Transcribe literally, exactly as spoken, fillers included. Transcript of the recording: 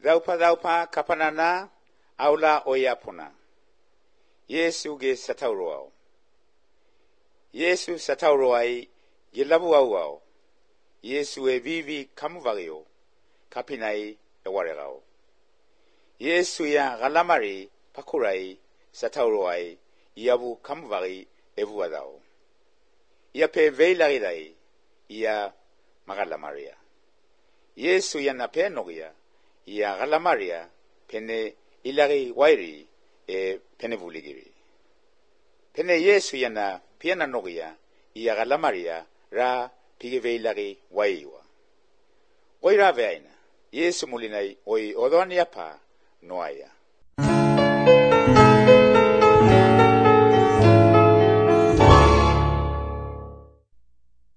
Raupa raupa kapanana aula oyapuna. Yesu ge satauroao. Yesu satauroai gilabu auao. Yesu e vivi kamuvagio kapinai ewaregao. Yesu ya galamari pakurai satauroai iabu kamuvagi evuadao. Ia pe veilagirai ia magalamaria. Yesu ya na penogia ia galamaria pene ilagi wairi e pene vuligiri. Pene Yesu ya na piana nogia ia galamaria ra pige veilagi waiwa. Oira veaina Yesu mulinai oi odoni apa noaya.